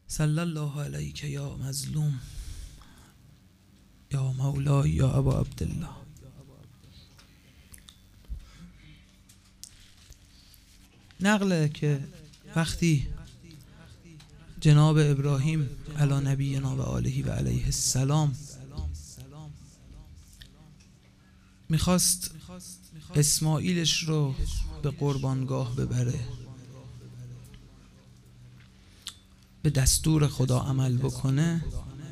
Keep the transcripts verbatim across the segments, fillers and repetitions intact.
صلی الله علیک یا مظلوم یا مولای یا ابا عبدالله. نقله که وقتی جناب ابراهیم علی نبینا و آله و علیه السلام میخواست اسماعیلش رو به قربانگاه ببره، به دستور خدا عمل بکنه،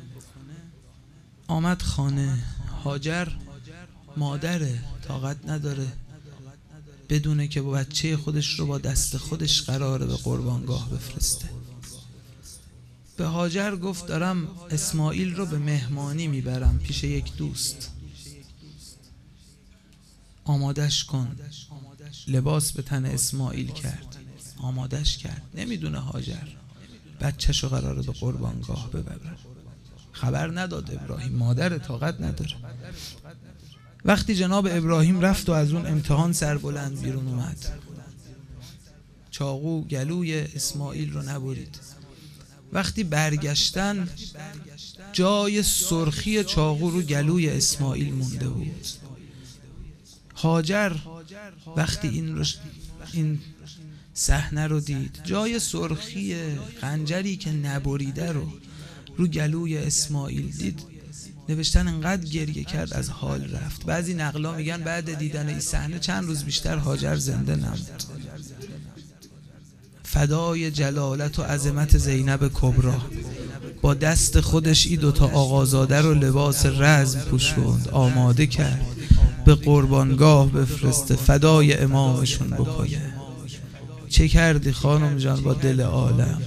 آمد خانه. هاجر مادره، طاقت نداره بدونه که با بچه خودش رو با دست خودش قراره به قربانگاه بفرسته. به هاجر گفت دارم اسماعیل رو به مهمانی میبرم پیش یک دوست، آمادش کن. لباس به تن اسماعیل کرد، آمادش کرد. نمیدونه هاجر بچه‌شو قراره به قربانگاه ببره، خبر نداد ابراهیم، مادر طاقت نداره. وقتی جناب ابراهیم رفت و از اون امتحان سربلند بیرون اومد، چاقو گلوی اسماعیل رو نبرید. وقتی برگشتن جای سرخی چاقو رو گلوی اسماعیل مونده بود. هاجر وقتی این رو این صحنه رو دید، جای سرخی خنجری که نبریده رو رو گلوی اسماعیل دید، نوشتن انقدر گریه کرد از حال رفت. بعضی نقلا میگن بعد دیدن این صحنه چند روز بیشتر هاجر زنده نموند. فدای جلالت و عظمت زینب کبری، با دست خودش ای دوتا آقازاده رو لباس رزم پوشوند، آماده کرد به قربانگاه بفرسته، فدای امامشون بکنه. چه کردی خانم جان با دل عالم؟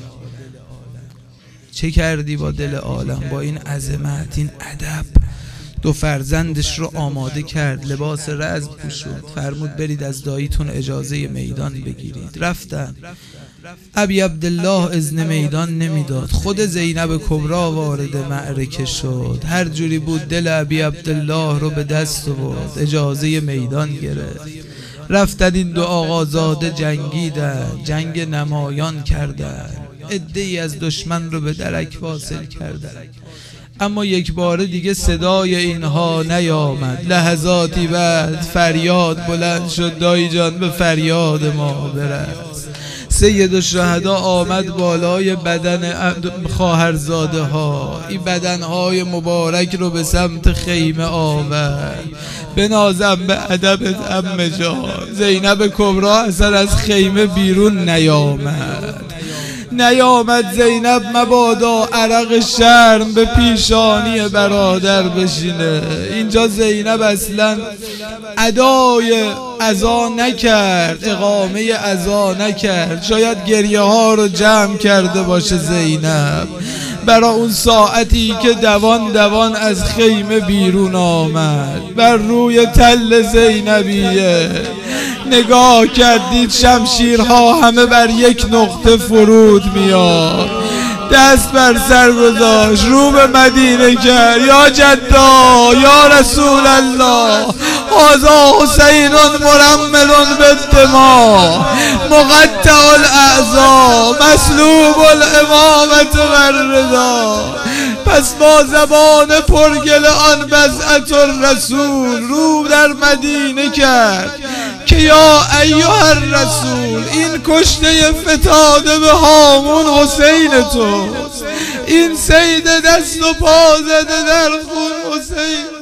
چه کردی با دل عالم؟ با این عظمت، این ادب دو فرزندش رو آماده کرد، لباس رزم پوشوند، فرمود برید از داییتون اجازه میدان بگیرید. رفتن. ابی عبدالله اذن میدان نمیداد، خود زینب کبری وارد معرکه شد. هر جوری بود دل ابی عبدالله رو به دست آورد، اجازه میدان گرفت. رفتن این دو آقازاده جنگیدن، جنگ نمایان کردن، عده‌ای از دشمن رو به درک واصل کردن، اما یک بار دیگه صدای اینها نیامد. لحظاتی بعد فریاد بلند شد، دایی جان به فریاد ما برس. سید الشهدا آمد بالای بدن خواهرزاده ها، این بدنهای مبارک رو به سمت خیمه آورد. بنازم به ادبت عمه جان. زینب کبری اصلا از خیمه بیرون نیامد نیامد زینب مبادا عرق شرم به پیشانی برادر بشینه. اینجا زینب اصلا ادای عزا نکرد، اقامه عزا نکرد. شاید گریه ها رو جمع کرده باشه زینب برای اون ساعتی که دوان دوان از خیمه بیرون آمد. بر روی تل زینبیه نگاه کردید، شمشیرها همه بر یک نقطه فرود میاد. دست بر سر گذاشت، رو به مدینه کرد. یا جدا یا رسول الله، هذا حسین مرمل بالدماء مقطع الاعضاء مسلوب الامامة والرضا. پس با زبان پرگل آن بضعت الرسول رو در مدینه کرد که یا ایها الرسول، این کشته فتاده به هامون حسین تو، این سید دست و پا زده در خون حسین